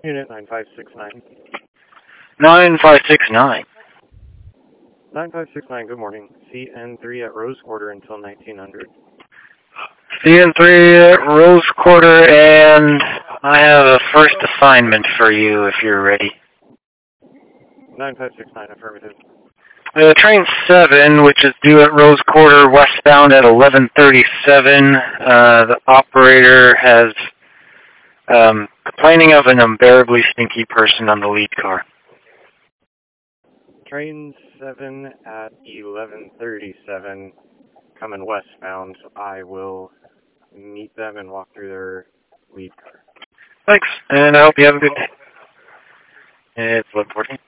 Unit 9569. 9569. 9569, good morning. CN3 at Rose Quarter until 1900. CN3 at Rose Quarter, and I have a first assignment for you if you're ready. 9569, affirmative. Train 7, which is due at Rose Quarter westbound at 11:37. The operator has complaining of an unbearably stinky person on the lead car. Train 7 at 11:37, coming westbound. I will meet them and walk through their lead car. Thanks, and I hope you have a good day. It's 11:14.